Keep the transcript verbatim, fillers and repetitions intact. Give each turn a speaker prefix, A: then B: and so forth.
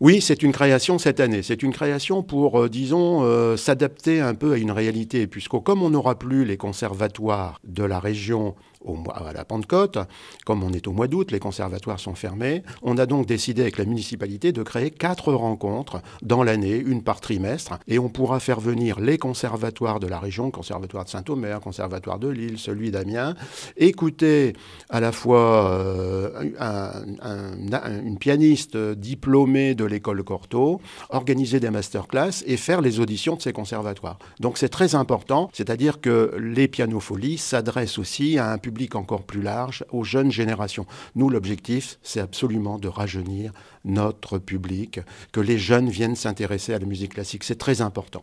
A: Oui, c'est une création cette année. C'est une création pour, euh, disons, euh, s'adapter un peu à une réalité, puisque comme on n'aura plus les conservatoires de la région au mois, à la Pentecôte, comme on est au mois d'août, les conservatoires sont fermés, on a donc décidé avec la municipalité de créer quatre rencontres dans l'année, une par trimestre, et on pourra faire venir les conservatoires de la région, le conservatoire de Saint-Omer, le conservatoire de Lille, celui d'Amiens, écouter à la fois euh, un, un, un, une pianiste diplômée de l'école Cortot, organiser des masterclass et faire les auditions de ces conservatoires. Donc c'est très important, c'est-à-dire que les pianopholies s'adressent aussi à un public encore plus large, aux jeunes générations. Nous, l'objectif, c'est absolument de rajeunir notre public, que les jeunes viennent s'intéresser à la musique classique. C'est très important.